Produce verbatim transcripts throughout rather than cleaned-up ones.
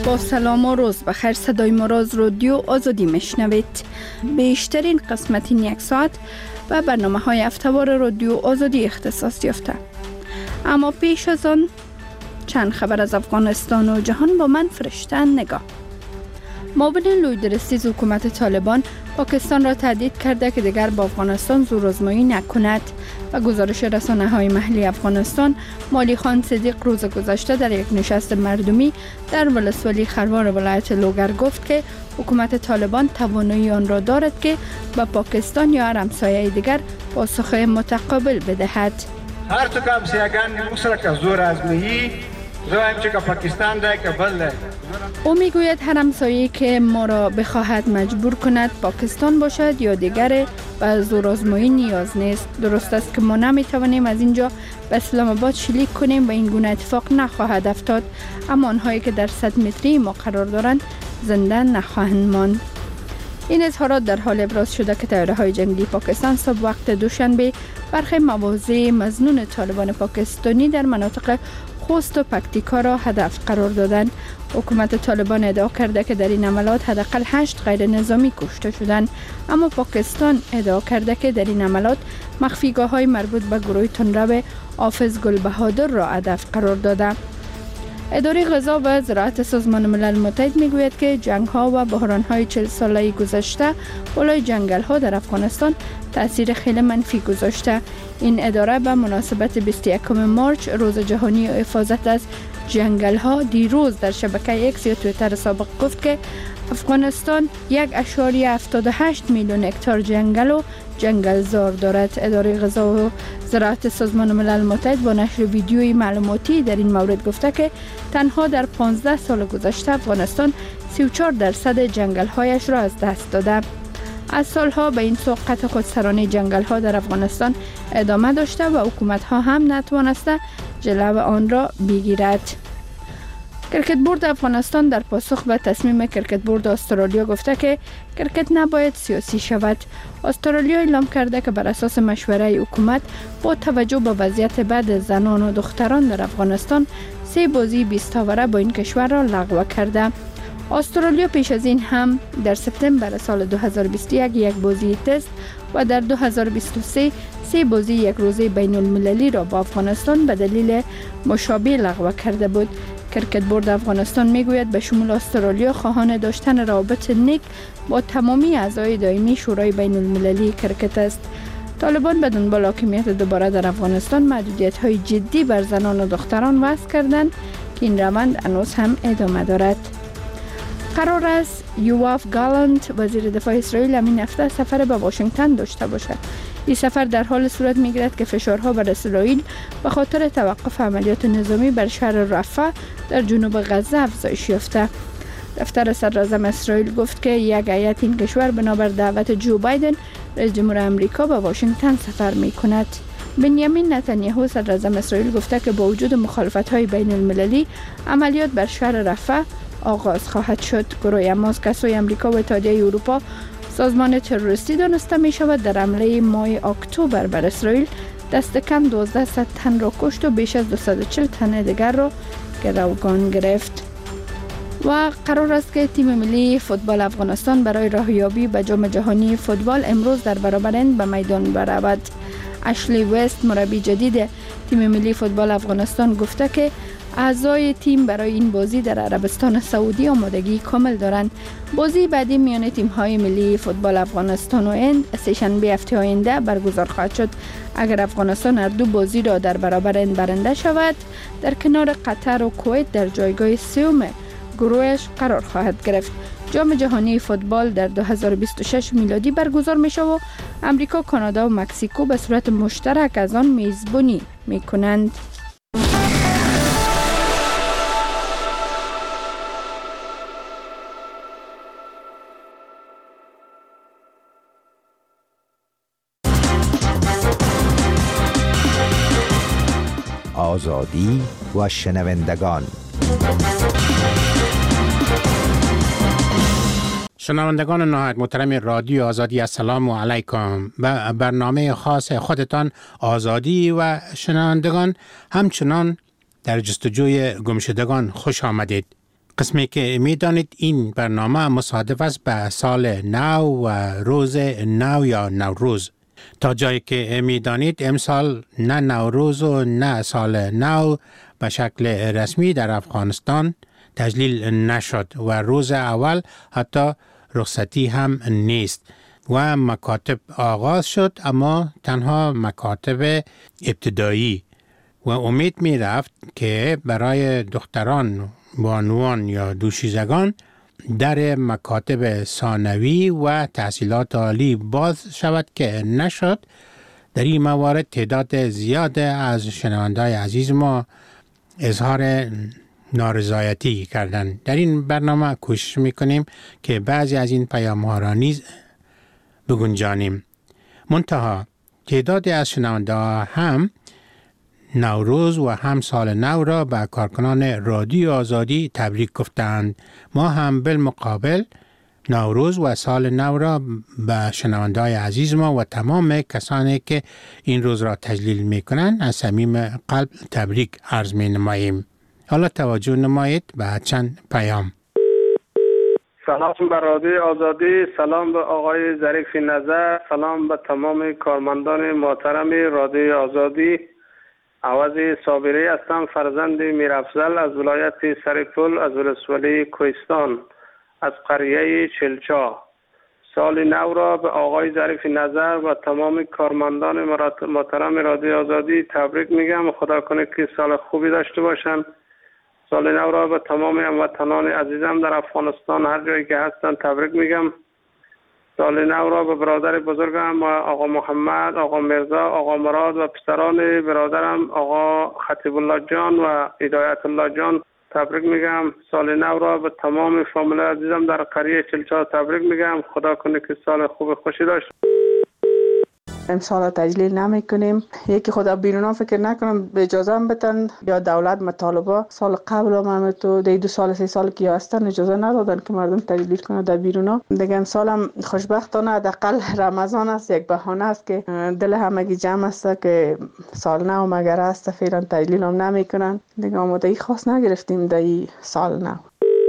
با سلام و روز بخیر. صدای مراز رادیو آزادی میشنوید. بیشترین قسمت این یک ساعت و برنامه های هفته‌وار رادیو آزادی اختصاص یافته. اما پیش از آن چند خبر از افغانستان و جهان با من فرشته نگاه. معاون لویدرسیز حکومت طالبان پاکستان را تهدید کرده که دیگر با افغانستان زورآزمایی نکند و گزارش رسانه‌های محلی افغانستان مالی خان صدیق روز گذشته در یک نشست مردمی در ولسوالی خروار ولایت لوگر گفت که حکومت طالبان توانایی آن را دارد که به پاکستان یا هر همسایه دیگر پاسخ متقابل بدهد. هر تو کم سیاگان مصر که زور آزمایی زویم چه که پاکستان ده که بله. او میگوید هر همسایه‌ای که ما را بخواهد مجبور کند پاکستان باشد یا دیگر و زورآزمایی نیاز نیست. درست است که ما نمیتوانیم از اینجا به اسلام آباد شلیک کنیم و این گونه اتفاق نخواهد افتاد، اما آنهایی که در صد متری ما قرار دارند زنده نخواهند ماند. این اظهارات در حال ابراز شده که طیاره‌های جنگی پاکستان صبح وقت دوشنبه برخی مواضع مظنون طالبان پاکستانی در مناطق خوست و پکتیکا را هدف قرار دادند. حکومت طالبان ادعا کرده که در این عملات حداقل هشت غیر نظامی کشته شدند، اما پاکستان ادعا کرده که در این عملات مخفیگاه‌های مربوط به گروه تندرو حافظ گل بهادر را هدف قرار داده. اداره غذا و زراعت سازمان ملل متحد میگوید که جنگ‌ها و بحران‌های چهل ساله گذشته بالای جنگل‌ها در افغانستان تأثیر خیلی منفی گذاشته. این اداره به مناسبت بیست و یکم مارچ روز جهانی حفاظت از جنگل‌ها دیروز در شبکه ایکس یا توییتر سابق گفت که افغانستان یک ممیز هفتاد و هشت میلیون هکتار جنگل و جنگلزار دارد. اداره غذا و زراعت سازمان ملل متحد با نشر ویدیوی معلوماتی در این مورد گفته که تنها در پانزده سال گذشته افغانستان سی و چهار درصد جنگل‌هایش را از دست داده. از سالها به این سو قطع خودسرانه جنگل‌ها در افغانستان ادامه داشته و حکومت‌ها هم نتوانسته جلو آن را بگیرد. کرکت بورد افغانستان در پاسخ به تصمیم کرکت بورد استرالیا گفته که کرکت نباید سیاسی شود. استرالیا اعلام کرده که بر اساس مشوره حکومت با توجه به وضعیت بد زنان و دختران در افغانستان سه بازی بیست اوره با این کشور را لغو کرده. استرالیا پیش از این هم در سپتامبر سال دو هزار و بیست و یک یک بازی تست و در دو هزار و بیست و سه سه بازی یک روزه بین المللی را با افغانستان به دلیل مشابه لغو کرده بود. کرکت بورد افغانستان میگوید به شمول استرالیا خواهان داشتن روابط نیک با تمامی اعضای دائمی شورای بین المللی کرکت است. طالبان به دنبال حاکمیت دوباره در افغانستان محدودیت‌های جدی بر زنان و دختران وضع کردند که این روند هنوز هم ادامه دارد. قرار است یواف گالانت وزیر دفاع اسرائیل همین هفته سفر به واشنگتن داشته باشد. این سفر در حال صورت میگیرد که فشارها بر اسرائیل به خاطر توقف عملیات نظامی بر شهر رفح در جنوب غزه افزایش یافته. دفتر صدراعظم اسرائیل گفت که یک هیئت این کشور بنابر دعوت جو بایدن رئیس جمهور آمریکا به واشنگتن سفر میکند. بنیامین نتانیاهو صدراعظم اسرائیل گفته که با وجود مخالفت‌های بین المللی عملیات بر شهر رفح آغاز خواهد شد. گروه حماس که سوی آمریکا و اتحادیه اروپا سازمان تروریستی دانسته می شود در حمله ماه اکتبر بر اسرائیل دست کم دوازده تن را کشت و بیش از دویست و چهل تن دیگر را گروگان گرفت. و قرار است که تیم ملی فوتبال افغانستان برای راهیابی به جام جهانی فوتبال امروز در برابر هند به میدان برود. اشلی وست مربی جدید تیم ملی فوتبال افغانستان گفته که اعضای تیم برای این بازی در عربستان سعودی آمادگی کامل دارند. بازی بعدی میان تیم‌های ملی فوتبال افغانستان و هند سه‌شنبه هفته آینده برگزار خواهد شد. اگر افغانستان هر دو بازی را در برابر هند برنده شود، در کنار قطر و کویت در جایگاه سوم گروهش قرار خواهد گرفت. جام جهانی فوتبال در دو هزار و بیست و شش میلادی برگزار میشه و امریکا، کانادا و مکزیکو به صورت مشترک از آن میزبانی میکنند. آزادی و شنوندگان. شنوندگان نهایت محترم رادیو آزادی، السلام علیکم. به برنامه خاص خودتان آزادی و شنوندگان همچنان در جستجوی گمشدگان خوش آمدید. قسمی که میدانید این برنامه مصادف است به سال نو و روز نو یا نوروز. تا جایی که میدانید امسال نه نوروز و نه سال نو به شکل رسمی در افغانستان تجلیل نشد و روز اول حتی رخصتی هم نیست و مکاتب آغاز شد، اما تنها مکاتب ابتدایی و امید می رفت که برای دختران، بانوان یا دوشیزگان در مکاتب ثانوی و تحصیلات عالی باز شود که نشد. در این موارد تعداد زیاد از شنونده‌های عزیز ما اظهار نارضایتی کردند. در این برنامه کوشش میکنیم که بعضی از این پیام‌ها را نیز بگنجانیم. منتها تعدادی از شنونده‌ها هم نوروز و هم سال نو را به کارکنان رادیو آزادی تبریک گفتند. ما هم بالمقابل نوروز و سال نو را به شنونده‌های عزیز ما و تمام کسانی که این روز را تجلیل می‌کنند از صمیم قلب تبریک عرض می‌نماییم. حالا توجه نمایید به چند پیام. سلام به رادیو آزادی، سلام به آقای ظریف نظر، سلام به تمام کارمندان محترم رادیو آزادی. عوضی صابری هستم، فرزند میرافضل از ولایت سرپل از ولسوالی کوهستان از قریه چلچا. سال نو را به آقای ظریف نظر و تمام کارمندان محترم رادیو آزادی تبریک میگم. خدا کنه که سال خوبی داشته باشن. سال نو را به تمام هموطنان عزیزم در افغانستان هر جایی که هستن تبریک میگم. سال نو را به برادر بزرگم آقا محمد، آقا مرزا، آقا مراد و پسران برادرم آقا خطیب الله جان و هدایت الله جان تبریک میگم. سال نو را به تمام فامیل عزیزم در قریه چلچا تبریک میگم. خدا کنه که سال خوب خوشی داشته. امسال تجلیل نمی کنیم. یکی خدا بیرونا فکر نکنم به اجازه هم بتن یا دولت مطالبه سال قبل هم هم تو دی دو سال سه سال که هستن اجازه ندادن که مردم تجلیل کنه در بیرونا. دیگه امسال هم خوشبختانه حداقل رمضان است، یک بهانه است که دل همگی جمع است که سال نو مگر است فعلا تجلیل هم نمی کنن. دیگه آمادگی خاص نگرفتیم در این سال نو.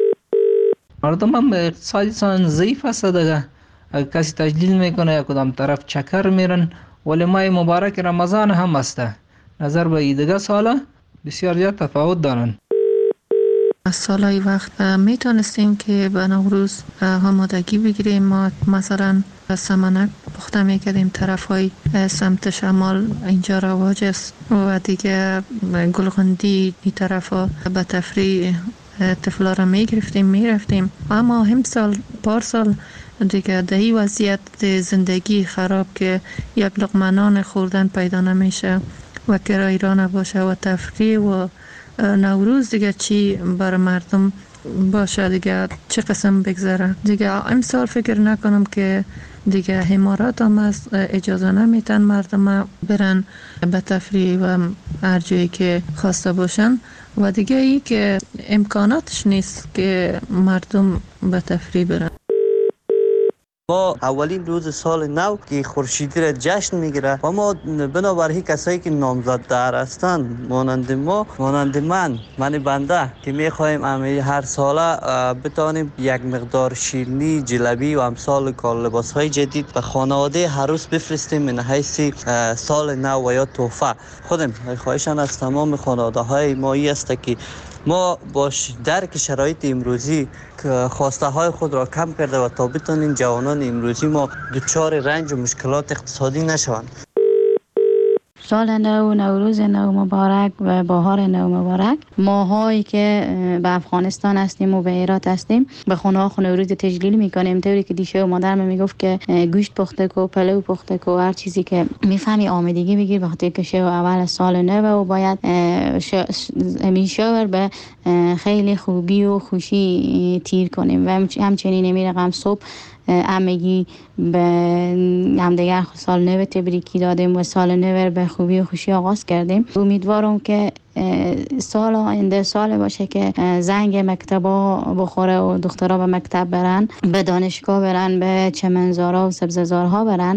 مردم هم اقتصادی سان ضعیف است دیگه. اگر کسی تجلیل میکنه یا کدام طرف چکر میرن، ولی ماه مبارک رمضان هم است. نظر به دیگه سالا بسیار زیاد تفاوت دارن. از سالهای وقت میتونستیم که به نوروز آمادگی بگیریم. ما مثلا سمنک پخته میکردیم، طرف های سمت شمال اینجا رواج است و دیگه گلغندی این طرف ها به تفریح طفلا را میگرفتیم میرفتیم. اما هم سال پارسال دیگه در این وضعیت زندگی خراب که یک لقمه نان خوردن پیدا نمیشه و کرایه را نباشه و تفریح و نوروز دیگه چی بر مردم باشه، دیگه چه قسم بگذره. دیگه امسال فکر نکنم که دیگه حمارات هم از اجازه نمیتن مردم برن به تفریح و هر جایی که خواسته باشن و دیگه ای که امکاناتش نیست که مردم به تفریح برن. ما اولین روز سال نو که خورشیدی را جشن میگیره و ما بنابراین کسایی که نامزددار هستند مانند ما، مانند من من بنده که میخوایم همه هر ساله بتانیم یک مقدار شیرینی، جلبی و امثال کال لباس های جدید به خانواده عروس بفرستیم من حیث سال نو و یا تحفه. خودم خواهشان از تمام خانواده های ما ای است که ما باش درک شرایط امروزی که خواسته های خود را کم کرده و تا بتانیم جوانان امروزی ما دچار رنج و مشکلات اقتصادی نشوند. سال نو، نوروز نو مبارک و بهار نو مبارک. ماهایی که به افغانستان هستیم و به هرات هستیم به خونه ها نوروز تجلیل میکنیم. طوری که دیشه و مادرم میگفت که گوشت پخته کو، پلو پخته کو، هر چیزی که میفهمی آمادگی بگیر، وقتی که شو اول سال نو و باید همین شو به خیلی خوبی و خوشی تیر کنیم و همچنین نمی رقم صبح همگی به همدیگر سال نو تبریکی دادیم و سال نو به خوبی و خوشی آغاز کردیم. امیدوارم که سال آینده سال باشه که زنگ مکتبا بخوره و دخترها به مکتب برن، به دانشگاه برن، به چمنزارها و سبززارها برن.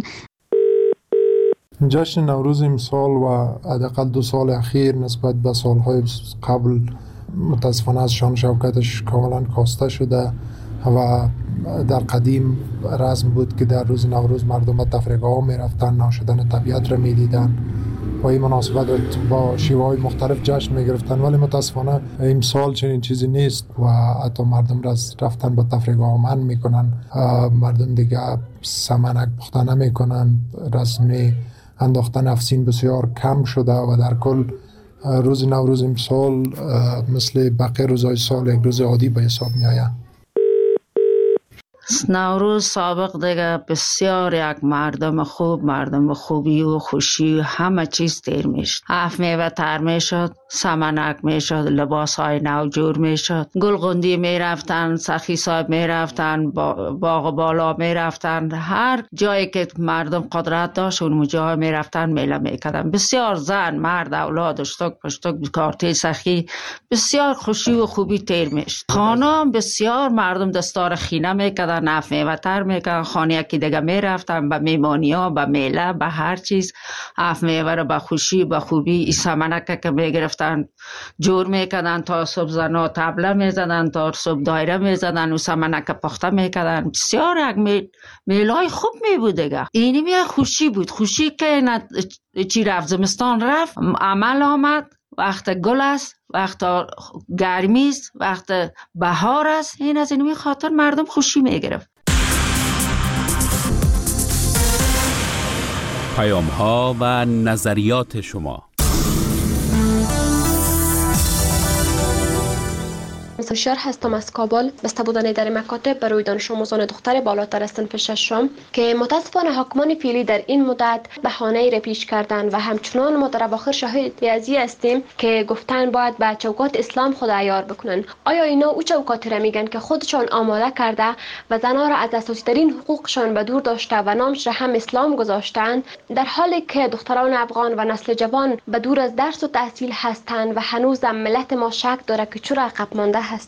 جشن نوروز امسال و حداقل دو سال اخیر نسبت به سالهای قبل متاسفانه از شان شوکتش کاملا کاسته شده و در قدیم رسم بود که در روز نوروز مردم به تفریحگاه ها می رفتن، ناشدن طبیعت را می دیدن و این مناسبت با شیوه های مختلف جشن می گرفتن، ولی متاسفانه امسال چنین چیزی نیست و حتی مردم را رفتن به تفریحگاه ها منع می کنن. مردم دیگه سمنک پخته نمی کنن، رسم انداختن افسین بسیار کم شده و در کل روز نوروز امسال مثل بقیه روزهای سال یک روز عادی به حساب می آید. نوروز سابق دیگه بسیار یک مردم خوب، مردم خوبی و خوشی و همه چیز تیر میشد. هفت میوه تر میشد، سمنک میشد، لباس های نو جور میشد، گلغندی میرفتن، سخی صاحب میرفتن، باغ بالا میرفتن، هر جایی که مردم قدرت داشت اون جای میرفتن میله میکردن. بسیار زن، مرد، اولاد، اشتک پشتک، کارتی سخی، بسیار خوشی و خوبی تیر میشد. خانم بسیار مردم دستار خینه میکردن، نف میوه تر میکردن، خانه یکی دیگه میرفتن به میمانی ها، به میله، به هر چیز. هفت میوه رو به خوشی به خوبی سمنک که میگرفتن جور میکردن، تا صبح زنا طبله میزدن، تا صبح دایره میزدن و سمنک پخته میکردن. بسیار یک میل میلای خوب میبود دیگه. اینی می خوشی بود، خوشی که چی رفت زمستان رفت، عمل آمد، وقت گل است، وقت گرمی است، وقت بهار است. این از این خاطر مردم خوشی میگرفت. پیام ها و نظریات شما. هوشیار هستم از کابل. بسته بودن در مکاتب برای دانش آموزان دختر بالاتر از صنف ششم که متاسفانه حاکمان فعلی در این مدت بهانه‌ای را پیش کردن و همچنان ما در اواخر شاهد ازی هستیم که گفتن باید به چوکات اسلام خود عیار بکنن. آیا اینا او چوکاتی را میگن که خودشان آماده کرده و زنها را از اساسی ترین حقوقشان به دور داشته و نامش را هم اسلام گذاشتند، در حالی که دختران افغان و نسل جوان به دور از درس و تحصیل هستند و هنوز ملت ما شک داره که چرا عقب مانده هست.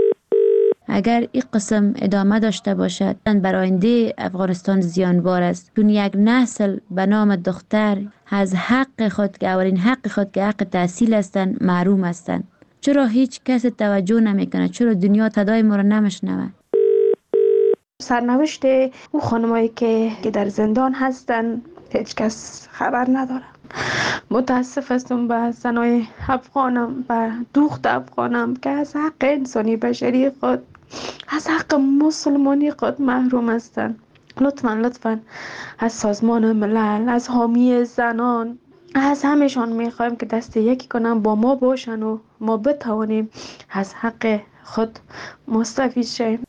اگر این قسم ادامه داشته باشد بر آینده افغانستان زیانبار است، چون یک نسل به نام دختر از حق خود که اولین حق خود که حق تحصیل هستند محروم هستند. چرا هیچ کس توجه نمیکنه؟ چرا دنیا صدای ما را نمیشنوه؟ سرنوشت او خانمایی که که در زندان هستن هیچ کس خبر نداره. متاسف هستم به زنای افغانم، به دوخت افغانم که از حق انسانی بشری خود، از حق مسلمانی خود محروم هستند. لطفاً لطفاً از سازمان ملل، از حامی زنان، از همشان میخوایم که دست یکی کنن با ما باشن و ما بتوانیم از حق خود مستفید شیم.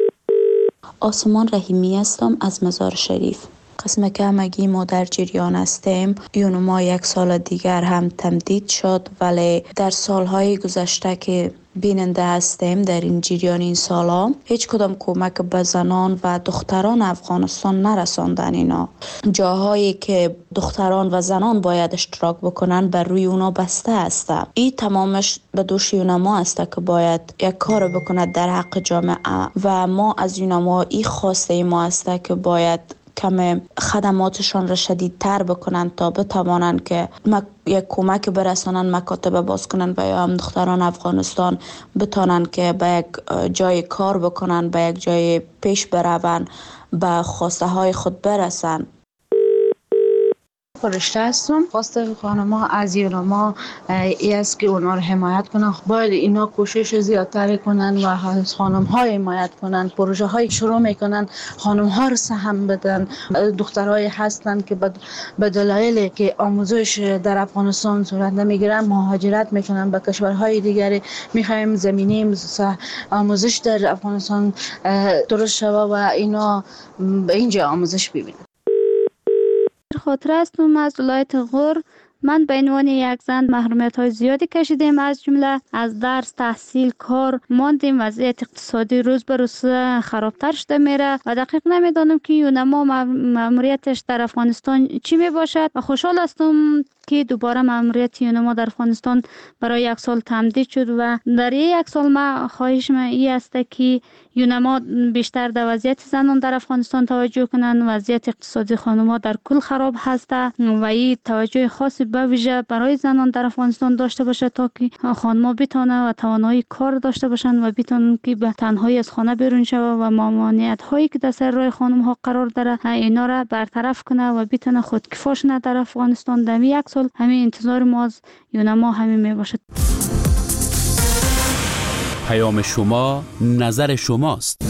آسمان رحیمی هستم از مزار شریف. قسم که همگی ما در جریان هستیم، یون ما یک سال دیگر هم تمدید شد، ولی در سالهای گذشته که بیننده هستیم در این جریان این سالا هیچ کدام کمک به زنان و دختران افغانستان نرساندن. اینا جاهایی که دختران و زنان باید اشتراک بکنن بر روی اونا بسته است. این تمامش به دوش یونما است که باید یک کار بکند در حق جامعه و ما از یونما این خواسته ما است که باید کم خدماتشان را شدیدتر بکنن تا بتوانن که یک کمک برسانن، مکاتب باز کنن و یا هم دختران افغانستان بتانن که به یک جای کار بکنن، به یک جای پیش برون، به خواسته های خود برسن. فرشته هستم. خواسته خانم‌ها از یونما ای است که اونا رو حمایت کنن. باید اینا کوشش زیادتر کنن و از خانم‌ها حمایت کنن. پروژه های شروع میکنن، خانم‌ها رو سهم بدن. دخترای هستن که به دلایلی که آموزش در افغانستان صورت نمیگیرن مهاجرت میکنن به کشورهای دیگری. میخوایم زمینه آموزش در افغانستان درست شود و اینا به اینجا آموزش ببینن. خاطر هستم از ولایت غور. من به عنوان یک زن محرومیت های زیادی کشیدیم، از جمله از درس، تحصیل، کار ماندیم. وضعیت اقتصادی روز به روز خرابتر شده میره و دقیق نمیدانم که یونما ماموریتش در افغانستان چی می باشد و خوشحال هستم که دوباره ماموریت یونما در افغانستان برای یک سال تمدید شد و در یک سال ما خواهش من این است که یونما بیشتر در وضعیت زنان در افغانستان توجه کنند. وضعیت اقتصادی خانم‌ها در کل خراب هست و این توجه خاصی به ویژه برای زنان در افغانستان داشته باشه تا که خانم‌ها بتونه و توانایی کار داشته باشند و بتونن که به تنهایی از خانه بیرون شوه و ممانعت هایی که در سر راه خانم‌ها قرار داره اینا را برطرف کنه و بتونه خودکفا شونه در افغانستان. در یک سال همین انتظار ما از یونما همین میباشد. پیام شما نظر شماست.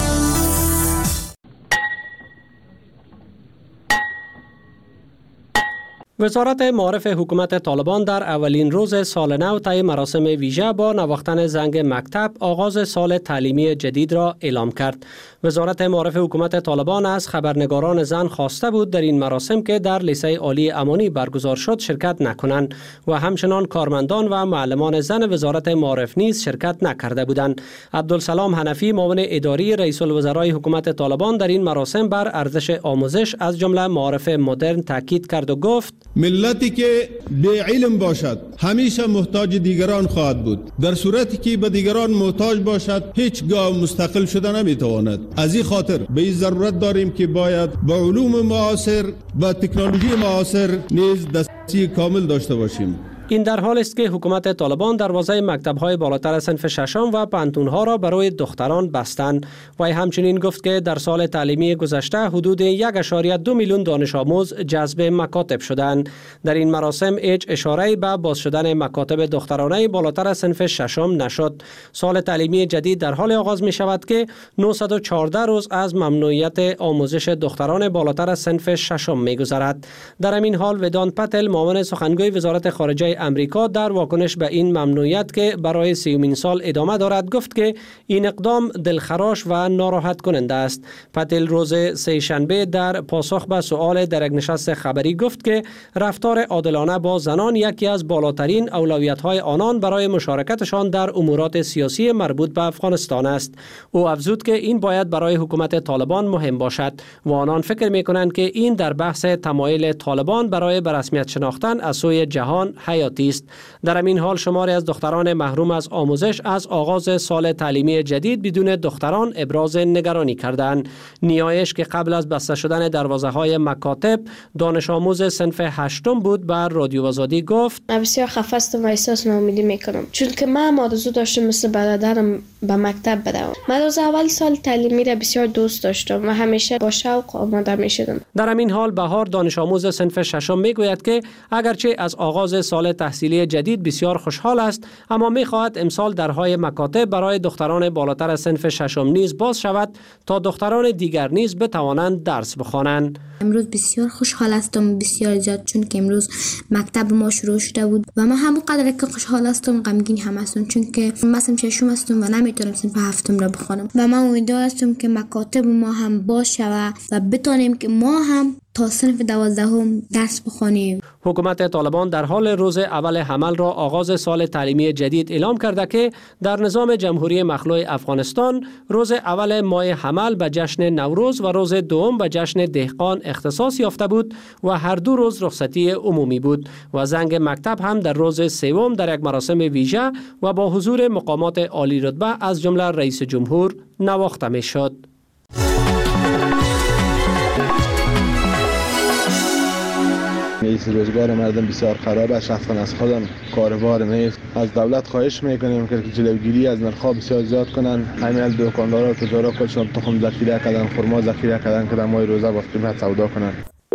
وزارت معارف حکومت طالبان در اولین روز سال نو طی مراسم ویژه با نواختن زنگ مکتب آغاز سال تعلیمی جدید را اعلام کرد. وزارت معارف حکومت طالبان از خبرنگاران زن خواسته بود در این مراسم که در لیسه عالی امانی برگزار شد شرکت نکنند و همچنان کارمندان و معلمان زن وزارت معارف نیز شرکت نکرده بودند. عبدالسلام حنفی معاون اداری رئیس الوزرای حکومت طالبان در این مراسم بر ارزش آموزش از جمله معارف مدرن تاکید کرد و گفت: ملتی که بی علم باشد همیشه محتاج دیگران خواهد بود. در صورتی که به دیگران محتاج باشد هیچگاه مستقل شده نمیتواند. از این خاطر به این ضرورت داریم که باید به علوم معاصر و تکنولوژی معاصر نیز دسترسی کامل داشته باشیم. این در حال است که حکومت طالبان دروازه مکتب‌های بالاتر صنف ششم و پانتون‌ها را برای دختران بستند. وی همچنین گفت که در سال تعلیمی گذشته حدود یک ممیز دو میلیون دانش آموز جذب مکاتب شدند. در این مراسم هیچ اشاره‌ای به باز شدن مکاتب دخترانه بالاتر صنف ششم نشد. سال تعلیمی جدید در حال آغاز می شود که نهصد و چهارده روز از ممنوعیت آموزش دختران بالاتر صنف ششم می‌گذرد. در همین حال ودان پتل معاون سخنگوی وزارت خارجه امریکا در واکنش به این ممنوعیت که برای سیومین سال ادامه دارد گفت که این اقدام دلخراش و ناراحت کننده است. پتل روز سه شنبه در پاسخ به سؤال در یک نشست خبری گفت که رفتار عادلانه با زنان یکی از بالاترین اولویت‌های آنان برای مشارکتشان در امورات سیاسی مربوط به افغانستان است. او افزود که این باید برای حکومت طالبان مهم باشد و آنان فکر می‌کنند که این در بحث تمایل طالبان برای به رسمیت شناختن از سوی جهان حیاتی است. در همین حال شماری از دختران محروم از آموزش از آغاز سال تعلیمی جدید بدون دختران ابراز نگرانی کردند. نیایش که قبل از بسته شدن دروازه‌های مکاتب دانش آموز صنف هشتم بود بر رادیو آزادی گفت: بسیار خفه هستم و احساس ناامیدی میکنم چون که من آرزو داشتم مثل برادرم به مکتب بروم. من از اول سال تعلیمی را بسیار دوست داشتم و همیشه با شوق آماده میشدم. در همین حال بهار دانش آموز صنف ششم میگوید که اگرچه از آغاز سال تحصیلی جدید بسیار خوشحال است اما می‌خواهد امسال درهای مکاتب برای دختران بالاتر صنف ششم نیز باز شود تا دختران دیگر نیز بتوانند درس بخوانند. امروز بسیار خوشحال هستم، بسیار زیاد، چون که امروز مکتب ما شروع شده بود و من همون قدر که خوشحال هستم غمگین هم هستم چون که من صنف ششم هستم و نمیتونم صنف هفتم را بخوانم و من امیدوار هستم که مکاتب ما هم باز شود و بتونیم که ما هم تا صنف دوازدهم درس بخوانیم. حکومت طالبان در حال روز اول حمل را آغاز سال تعلیمی جدید اعلام کرده که در نظام جمهوری مخلوع افغانستان روز اول ماه حمل به جشن نوروز و روز دوم به جشن دهقان اختصاص یافته بود و هر دو روز رخصتی عمومی بود و زنگ مکتب هم در روز سوم در یک مراسم ویژه و با حضور مقامات عالی رتبه از جمله رئیس جمهور نواخته می شد. نیست روزگار مردم بسیار خراب است، شخصا از خودم کاروبار نیست. از دولت خواهش میکنیم که جلوگیری از نرخ‌ها بسیار زیاد کنن. همین دکاندارا و تجارا خودشون تخم ذخیره کردن، خرما ذخیره کردن که در ماه روزه با قیمت سودا کنن.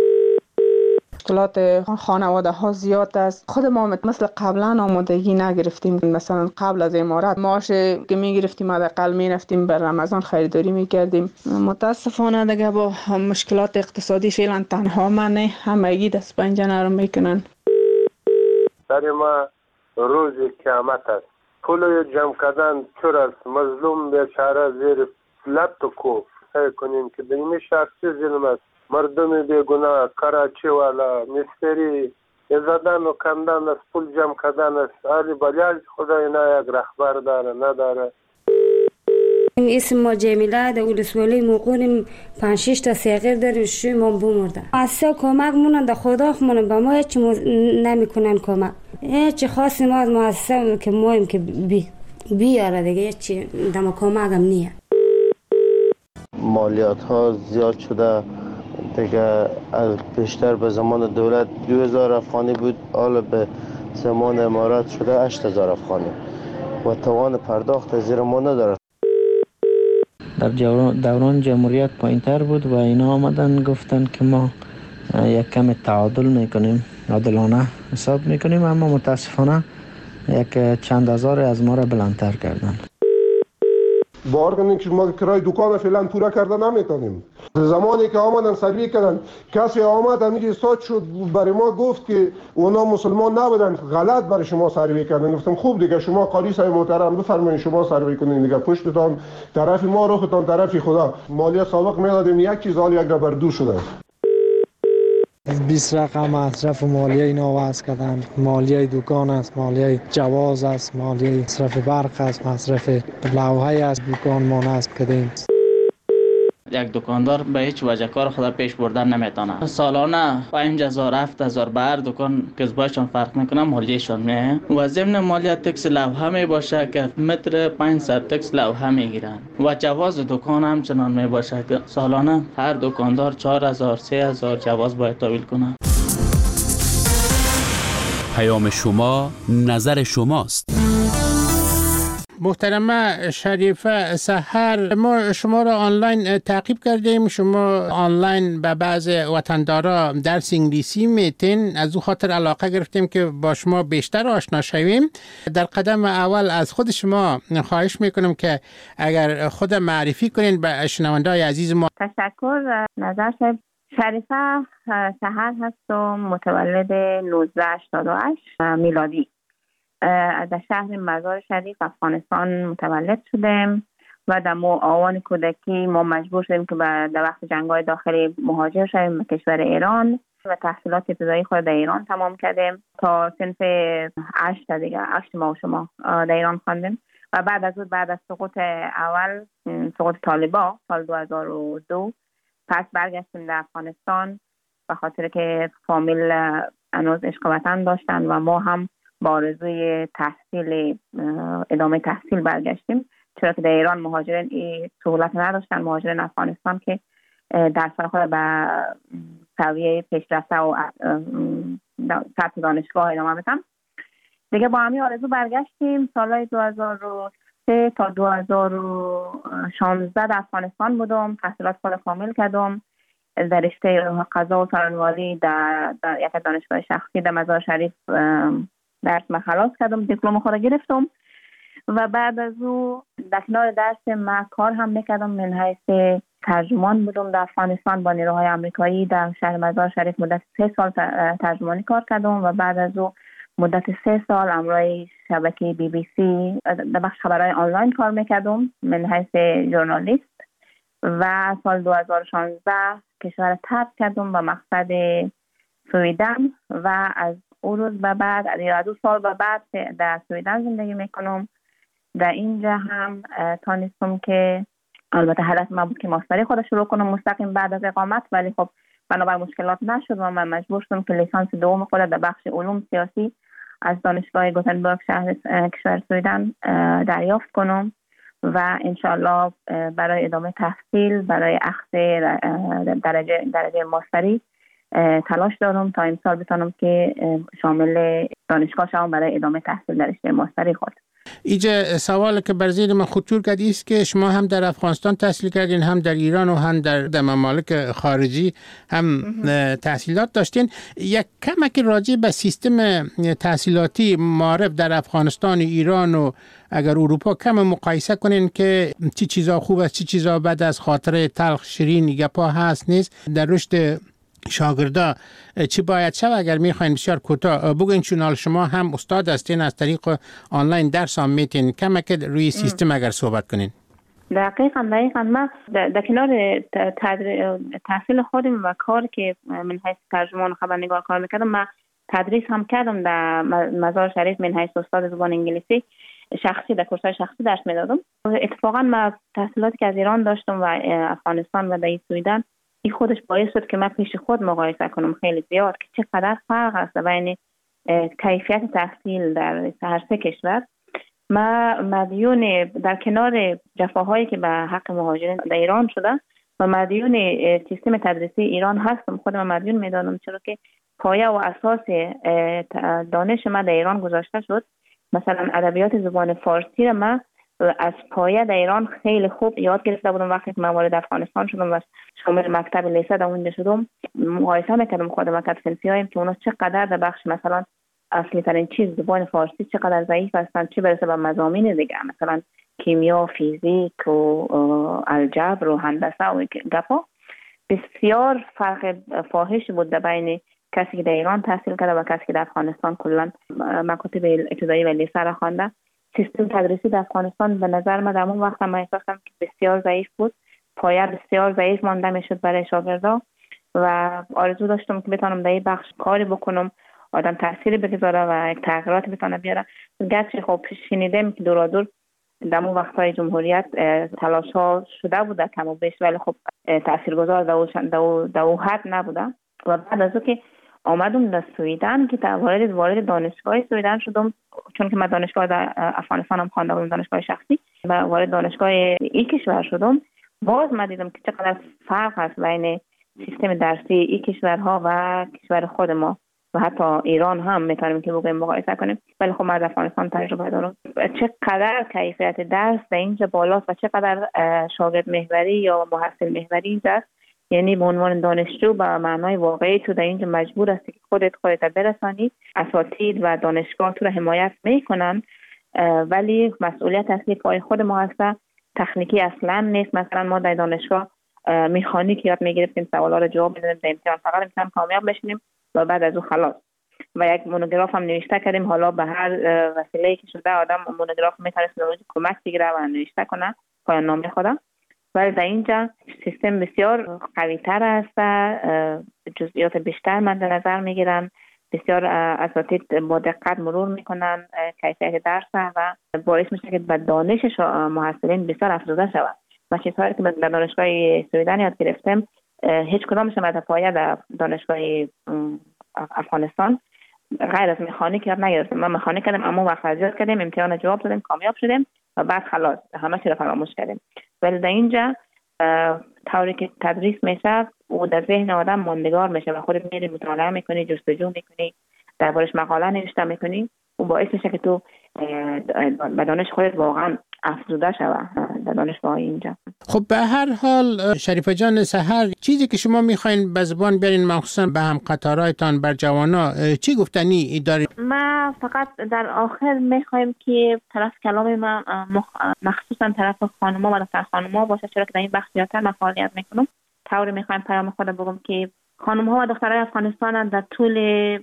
مشکلات خانواده ها زیاد است. خود ما مثل قبلا آمادگی نگرفتیم. مثلا قبل از امارات معاش که میگرفتیم حداقل میرفتیم بر رمضان خریداری میکردیم. متاسفانه دیگه با مشکلات اقتصادی فعلا تنها من نه، همگی دست پنجه نرم میکنن. در ما روز قیامت است. پول جمع کردن چور است. مظلوم بیچاره زیر لب تو کو سعی کنیم که در این شهر چه ظلم است. مردم بیگناه، کراچی والا، مستری زدن و کندن است، پول جمع کردن است. آلی بلیاج خدای نه یک رهبر داره نداره. اسم ما جمیله در ولسوالی موقعیم پنج شش تا صغیر داریم، شوی ما بمرده. اصلا کمک مونن در خدا خمونن با ما هیچ نمیکنن کمک. هیچ خاصی ما از مؤسسه که مایم که بی بیاره دیگه هیچ دم کمک هم نیه. مالیات ها زیاد شده، دیگه از بیشتر به زمان دولت دو هزار افغانی بود، حالا به زمان امارات شده هشت هزار افغانی و توان پرداخت زیر ما نداره. در دوران جمهوریت پایینتر بود و اینا آمدن گفتن که ما یک کم تعادل میکنیم، عادلانه حساب میکنیم، اما متاسفانه یک چند هزار از ما را بلندتر کردن. باور کنید که ما کرای دکان فعلا پورا کرده نمیتونیم. زمانی که آمدن سروی کردن، کسی آمد همیشه استاد شد برای ما گفت که اونا مسلمان نبودن، غلط برای شما سروی کردن. گفتم خوب دیگه شما قاری صاحب محترم بفرمایید شما سروی کنین دیگه، پشتتان طرف ما روختان طرف خدا. مالیات سابق میدادیم یک چیز، حال یک بر دو شده. بیست رقم مصرف مالیه اینا وضع کردن. مالیه دکان است، مالیه جواز است، مالیه مصرف برق است، مصرف لوحه است، دکان ما نصب کردیم. یک دکاندار به هیچ وجه کار خود پیش بردن نمیتونه. سالانه پنج هزار هفت هزار به هر دکان کسبایشان فرق میکنه، مالیهشان میه و ضمن مالیه تکس لوحه می باشه که متر پانصد تکس لوحه میگیرن و جواز دکان هم چنان می باشه که سالانه هر دکاندار چهار هزار سه هزار جواز باید تحویل کنه. پیام شما نظر شماست. محترمه شریفه سحر، ما شما را آنلاین تعقیب کردیم. شما آنلاین به بعض وطندارا درس انگلیسی میتین، از او خاطر علاقه گرفتیم که با شما بیشتر آشنا شویم. در قدم اول از خود شما خواهش میکنم که اگر خود معرفی کنین به شنونده‌های عزیز ما. تشکر. نظر صاحب، شریفه سحر هستم، متولد نوزده هشتاد و هشت میلادی. در شهر مزار شریف افغانستان متولد شدیم و در آوان کودکی ما مجبور شدیم که در وقت جنگ‌های داخلی مهاجر شدیم به کشور ایران و تحصیلات ابتدایی خود در ایران تمام کردیم تا صنف هشت دیگه هشت ما و شما در ایران خواندیم و بعد از اون بعد از سقوط اول سقوط طالبان سال دو هزار و دو پس برگشتیم در افغانستان به خاطر که فامیل هنوز عشق وطن داشتن و ما هم با آرزوی تحصیل ادامه تحصیل برگشتیم، چرا که در ایران مهاجرین این سهولت نداشتن. مهاجرین افغانستان که درس خود به سویه پیشرفته و سطح دانشگاه ادامه بدن دیگه. با همین آرزو برگشتیم. سالهای دو هزار و سه تا دو هزار و شانزده در افغانستان بودم، تحصیلات خود کامل کردم در رشته قضا و سرانواری در, در یک دانشگاه شخصی در مزار شریف درس ما خلاص کردم، دیپلم خود گرفتم و بعد از او در کنار درس ما کار هم میکردم. من حیث ترجمان بودم در افغانستان با نیروهای آمریکایی در شهر مزار شریف مدت سه سال ترجمانی کار کردم و بعد از او مدت سه سال همراه شبکه بی بی سی در بخش خبرهای آنلاین کار میکردم من حیث ژورنالیست و سال دو هزار و شانزده کشور ترک کردم به مقصد سویدن و از او روز به بعد از دو سال به بعد در سویدن زندگی میکنم. در اینجا هم تانستم که البته هدف من بود که ماستری خود شروع کنم مستقیم بعد از اقامت، ولی خب بنابر مشکلات نشد و من مجبور شدم که لیسانس دوم خود در بخش علوم سیاسی از دانشگاه گوتنبرگ شهر کشور سویدن دریافت کنم و انشالله برای ادامه تحصیل برای اخذ درجه درجه ماستری تلاش دارم تا امسال بتونم که شامل دانشگاه شوم برای ادامه تحصیل در رشته ماستری خود. اینجا سوال که بر ذهن من خطور کرد است که شما هم در افغانستان تحصیل کردین، هم در ایران و هم در, در ممالک خارجی هم تحصیلات داشتین. یک کمک راجع به سیستم تحصیلاتی معارف در افغانستان، ایران و اگر اروپا کم مقایسه کنین که چی چیزا خوب است چی چیزا بد است، خاطره تلخ شیرین گپا هست نیست در رشد شاگردا چی باید شد؟ اگر میخواین بسیار کوتاه بگوین، چون شما هم استاد هستین از طریق آنلاین درس هم میتین، کمک روی سیستم اگر صحبت کنین. دقیقاً دقیقاً ما در کنار تحصیل خودم و کار که من حیث ترجمان خبرنگار کار میکردم، ما تدریس هم کردم در مزار شریف من حیث استاد زبان انگلیسی شخصی در کورس‌های شخصی درس میدادم. اتفاقاً ما تحصیلاتی که از ایران داشتم و افغانستان و در سویدن، این خودش باعث شد که من پیش خود مقایسه کنم خیلی زیاد که چقدر فرق است بین کیفیت تحصیل در هر سه کشور. ما مدیون در کنار جفاهایی که به حق مهاجرین در ایران شده، و مدیون سیستم تدریسی ایران هستم. خودم مدیون میدانم، چرا که پایه و اساس دانش من در ایران گذاشته شد. مثلا ادبیات زبان فارسی را من از پایه در ایران خیلی خوب یاد گرفته بودم. وقتی که من وارد افغانستان شدم و شامل مکتب لیسه در اونجا شدم، مقایسه میکردم خودم و کدفنسی هایم که اونا چقدر در بخش مثلا اصلی ترین چیز زبان فارسی چقدر ضعیف هستند، چه برسه به مضامین دیگه مثلا کیمیا، فیزیک و الجبر و هندسه و گپا. بسیار فرق فاحش بود در بین کسی که در ایران تحصیل کرده و کسی که در افغانستان کلا مکاتب ابتدایی و لیسه را خوانده. سیستم تدریسی در افغانستان به نظر من در اون وقت من احساس کردم که بسیار ضعیف بود، پایه بسیار ضعیف مانده میشد برای شاگردا و آرزو داشتم که بتونم در این بخش کاری بکنم، آدم تأثیری بگذاره و یک تغییرات بتونه بیاره. گرچه خب شنیدم که دورادور در اون وقت‌های جمهوریت تلاش‌ها شده بوده کم و بیش، ولی خب تاثیرگذار در اون حد نبوده. و بعد از که آمدم در سویدن که وارد وارد دانشگاه سویدن شدم، چون که من دانشگاه در افغانستان هم خوانده بودم، دانشگاه شخصی، و وارد دانشگاه این کشور شدم. باز من دیدم که چقدر فرق هست بین سیستم درسی این کشورها و کشور خود ما و حتی ایران هم میتونیم که بگویم مقایسه کنیم. ولی خب من در افغانستان تجربه دارم چقدر کیفیت درس در اینجا بالاست و چقدر شاگرد محوری یا محصل محوری اینجا. یعنی به عنوان دانشجو به معنای واقعی تو در اینجا مجبور هستی که خودت خودت برسانی، اساتید و دانشگاه تو رو حمایت میکنن، ولی مسئولیت اصلی پای خود ما هست. تکنیکی اصلا نیست. مثلا ما در دانشگاه مکانیک یاد میگرفتیم، سوالا رو جواب میدادیم، در امتحان فقط امتحان کامیاب بشیم و بعد از اون خلاص. و یک مونوگراف هم نوشته کردیم. حالا به هر وسیله‌ای که شده آدم مونوگراف میتونه کمک بگیره و نوشته کنه پایان نامه خودم. ولی در اینجا سیستم بسیار قوی تر است، جزئیات بیشتر من در نظر میگیرن، بسیار اساتید با دقت مرور میکنن کیفیت درس و باعث میشه که به دانش محصلین بسیار افزوده شود. و چیزهایی که در دانشگاه سویدن یاد گرفتم هیچ کدامش از پایه در دانشگاه افغانستان غیر از مکانیک یاد نگرفتم. من مکانیک کردم، اما وقت ریاضیات کردیم، امتحان جواب دادیم، کامیاب شدیم و بعد خلاص همه چی رو فراموش کردیم. ولی در اینجا طوری که تدریس میشه و در ذهن آدم ماندگار میشه و خودت میری مطالعه میکنی، جستجو میکنی، دربارش مقاله نوشته میکنی و باعث میشه که تو به دانش خودت واقعا افزوده شوه در دانشگاه اینجا. خب به هر حال شریفه جان سحر، چیزی که شما میخواین به زبان بیارین مخصوصا به هم قطارایتان بر جوانا چی گفتنی دارید؟ ما فقط در آخر میخوایم که طرف کلام ما مخصوصا طرف خانوما و دختر خانوما باشه، چرا که در این بخش زیادتر من فعالیت میکنم. طوری میخوایم پیام خود بگم که خانم‌ها و دخترای افغانستان در طول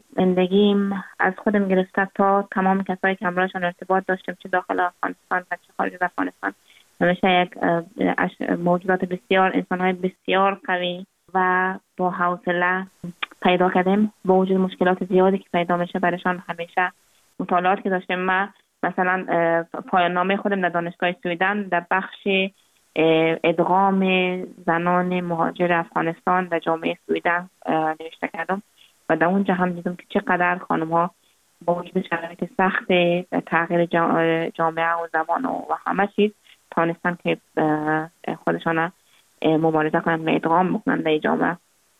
زندگیم از خودم گرفته تا تمام کسایی که همراهشان ارتباط داشتم، چه داخل افغانستان و چه خارج از افغانستان، همیشه یک موجودات بسیار، انسان‌های بسیار قوی و با حوصله پیدا کردیم. با وجود مشکلات زیادی که پیدا میشه برایشان، همیشه مطالعات که داشتم، من مثلا پایان نامه خودم در دانشگاه سویدن در بخش ادغام زنان مهاجر افغانستان در جامعه سویدن نوشته کردم و در اونجا هم دیدم که چقدر خانم ها با وجود شرایط سخت تغییر جامعه و زبان و همه چیز تانستن که خودشان مبارزه کنند و ادغام بکنند در جامعه.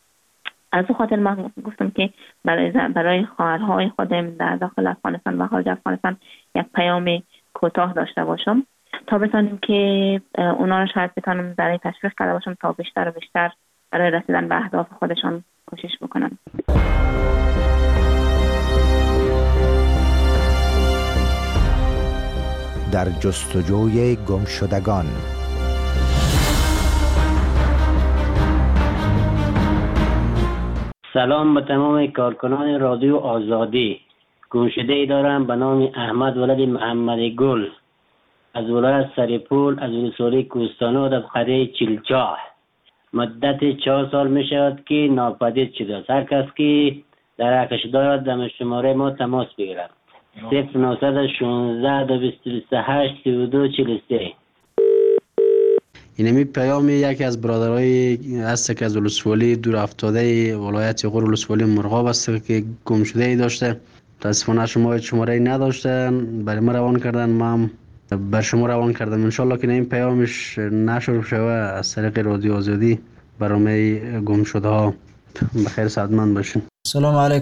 از اون خاطر من گفتم که برای برای خواهرهای خودم در داخل افغانستان و خارج افغانستان یک پیام کوتاه داشته باشم تا بتونیم که اونا رو شاید بتونم برای تشویق کرده باشم تا بیشتر و بیشتر برای رسیدن به اهداف خودشان کوشش بکنن. در جستجوی گمشدگان. سلام به تمام کارکنان رادیو آزادی. گمشده ای دارم به نام احمد ولد محمد گل از ولایت سریپول از ولسوالی کوهستانو در قریه چیلچاه. مدت چهار سال می شود که ناپدید شده است. هر کس که در حقش دارد در شماره ما تماس بگیرد. صفر نهصد و شانزده دو بیست و هشت سی و دو چهل و سه. اینمی پیام یکی از برادرای هست که از ولسوالی دور افتاده ولایت غور ولسوالی مرغاب است که گم شده ای داشته. متاسفانه شما شماره ای نداشتن، برای ما روان کردن. ما هم بر شما روان کردم. انشالله که این پیامش نشر شوه از طریق رادیو آزادی برای گم شده ها. بخیر سعادتمند باشین. سلام علیکم.